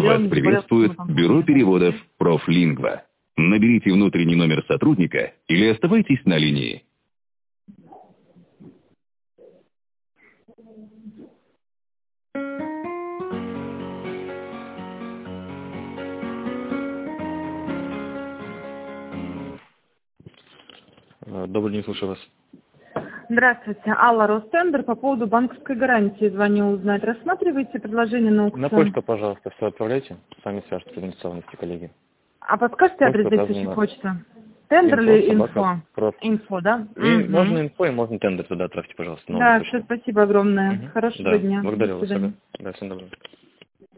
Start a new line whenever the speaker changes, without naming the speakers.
Вас приветствует Бюро переводов «Профлингва». Наберите внутренний номер сотрудника или оставайтесь на линии.
Добрый день, слушаю вас.
Здравствуйте, Алла, Ростендер. По поводу банковской гарантии звоню узнать. Рассматриваете предложение на аукцион?
На почту, пожалуйста, все отправляйте. Сами свяжутся с организованностью, коллеги.
А подскажете адрес действующей почты? Тендер или инфо? Инфо, да?
Можно инфо и можно тендер туда отправьте, пожалуйста.
Да, все, спасибо огромное. Хорошего дня.
Благодарю
До свидания.
вас. Да, всем доброго.